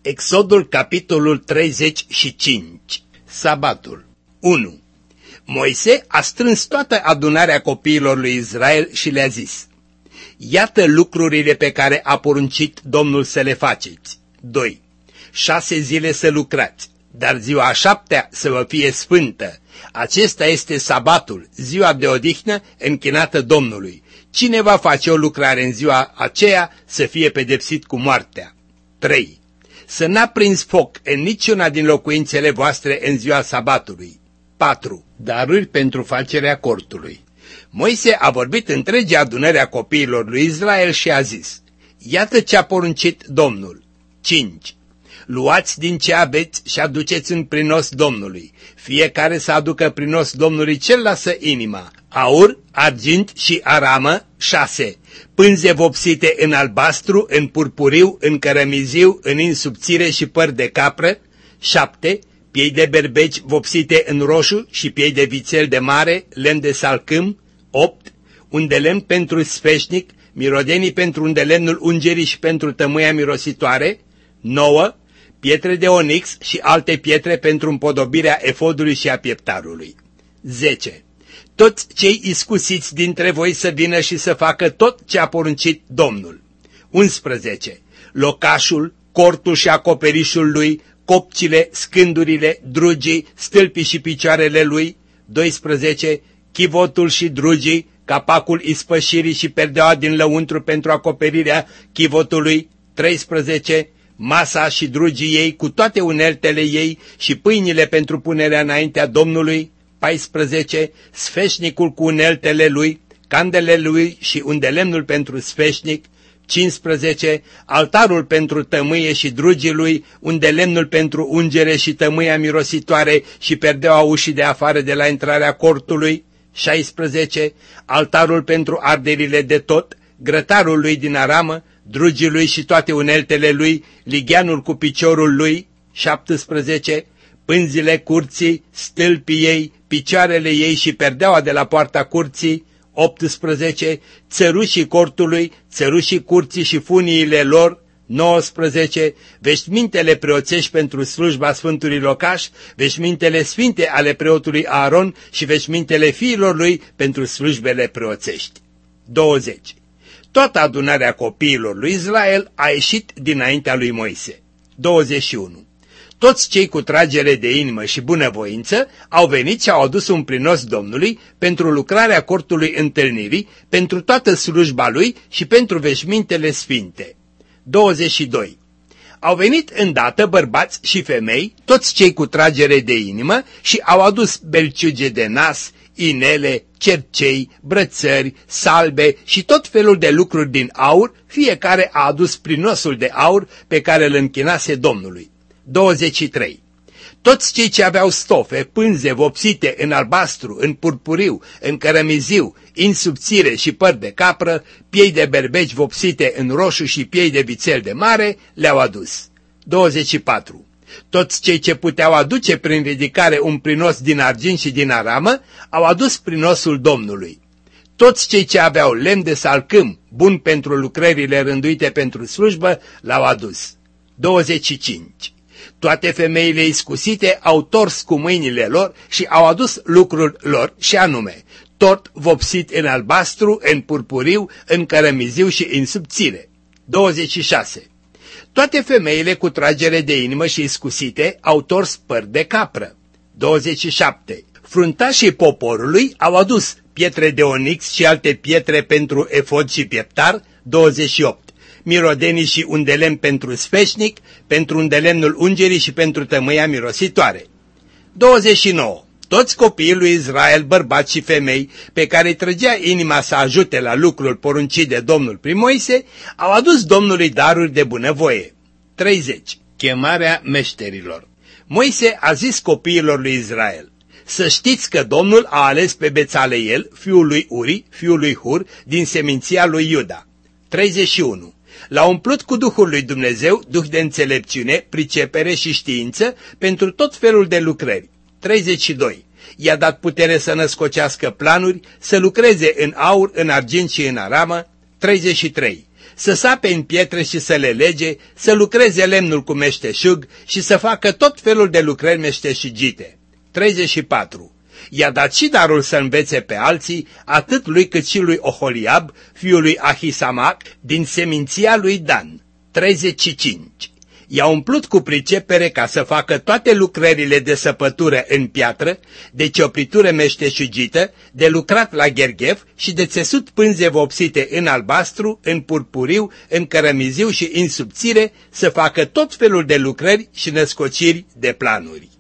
Exodul, capitolul 35. Sabatul 1. Moise a strâns toată adunarea copiilor lui Israel și le-a zis: iată lucrurile pe care a poruncit Domnul să le faceți. 2. 6 zile să lucrați, dar ziua a 7-a să vă fie sfântă. Acesta este sabatul, ziua de odihnă închinată Domnului. Cine va face o lucrare în ziua aceea să fie pedepsit cu moartea. 3. Să n-a prins foc în niciuna din locuințele voastre în ziua sabatului. 4. Daruri pentru facerea cortului. Moise a vorbit întregii adunări a copiilor lui Israel și a zis: iată ce a poruncit Domnul. 5. Luați din ce aveți și aduceți în prinos Domnului. Fiecare să aducă prinos Domnului ce lasă inima: aur, argint și aramă. 6. Pânze vopsite în albastru, în purpuriu, în cărămiziu, în insubțire și păr de capră. 7. Piei de berbeci vopsite în roșu și piei de vițel de mare, lemn de salcâm. 8. Un de lemn pentru sfeșnic, mirodenii pentru undelemnul ungerii și pentru tămâia mirositoare. 9. Pietre de onix și alte pietre pentru împodobirea efodului și a pieptarului. 10. Toți cei iscusiți dintre voi să vină și să facă tot ce a poruncit Domnul. 11. Locașul, cortul și acoperișul lui, copcile, scândurile, drugii, stâlpii și picioarele lui. 12. Chivotul și drugii, capacul ispășirii și perdeaua din lăuntru pentru acoperirea chivotului. 13. Masa și drugii ei cu toate uneltele ei și pâinile pentru punerea înaintea Domnului. 14. Sfeșnicul cu uneltele lui, candelele lui și undelemnul pentru sfeșnic. 15. Altarul pentru tămâie și drugii lui, undelemnul pentru ungere și tămâia mirositoare și perdeaua ușii de afară de la intrarea cortului. 16. Altarul pentru arderile de tot, grătarul lui din aramă, drugii lui și toate uneltele lui, ligheanul cu piciorul lui. 17. Pânzile curții, stâlpii ei, picioarele ei și perdeaua de la poarta curții. 18. Țărușii cortului, țărușii curții și funiile lor. 19. Veșmintele preoțești pentru slujba Sfântului Locaș, veșmintele sfinte ale preotului Aaron și veșmintele fiilor lui pentru slujbele preoțești. 20. Toată adunarea copiilor lui Israel a ieșit dinaintea lui Moise. 21. Toți cei cu tragere de inimă și bunăvoință au venit și au adus un prinos Domnului pentru lucrarea cortului întâlnirii, pentru toată slujba lui și pentru veșmintele sfinte. 22. Au venit îndată bărbați și femei, toți cei cu tragere de inimă, și au adus belciuge de nas, inele, cercei, brățări, salbe și tot felul de lucruri din aur. Fiecare a adus prinosul de aur pe care îl închinase Domnului. 23. Toți cei ce aveau stofe, pânze vopsite în albastru, în purpuriu, în cărămiziu, insubțire și păr de capră, piei de berbeci vopsite în roșu și piei de vițel de mare, le-au adus. 24. Toți cei ce puteau aduce prin ridicare un prinos din argint și din aramă, au adus prinosul Domnului. Toți cei ce aveau lemn de salcâm, bun pentru lucrările rânduite pentru slujbă, l-au adus. 25. Toate femeile iscusite au tors cu mâinile lor și au adus lucrul lor, și anume tort vopsit în albastru, în purpuriu, în cărămiziu și în subțire. 26. Toate femeile cu tragere de inimă și iscusite au tors păr de capră. 27. Fruntașii poporului au adus pietre de onix și alte pietre pentru efod și pieptar. 28. Mirodenii și undelemn pentru sfeșnic, pentru undelemnul ungerii și pentru tămâia mirositoare. 29. Toți copiii lui Israel, bărbați și femei, pe care îi trăgea inima să ajute la lucrul poruncit de Domnul prin Moise, au adus Domnului daruri de bunăvoie. 30. Chemarea meșterilor. Moise a zis copiilor lui Israel: să știți că Domnul a ales pe Bețaleel, fiul lui Uri, fiul lui Hur, din seminția lui Iuda. 31. L-a umplut cu Duhul lui Dumnezeu, duh de înțelepciune, pricepere și știință pentru tot felul de lucrări. 32. I-a dat putere să născocească planuri, să lucreze în aur, în argint și în aramă. 33. să sape în pietre și să le lege, să lucreze lemnul cu meșteșug și să facă tot felul de lucrări meșteșugite. 34. I-a dat și darul să învețe pe alții, atât lui cât și lui Oholiab, fiul lui Ahisamac, din seminția lui Dan. 35. I-a umplut cu pricepere ca să facă toate lucrările de săpătură în piatră, de cioplitură meșteșugită, de lucrat la gherghef și de țesut pânze vopsite în albastru, în purpuriu, în cărămiziu și în subțire, să facă tot felul de lucrări și născociri de planuri.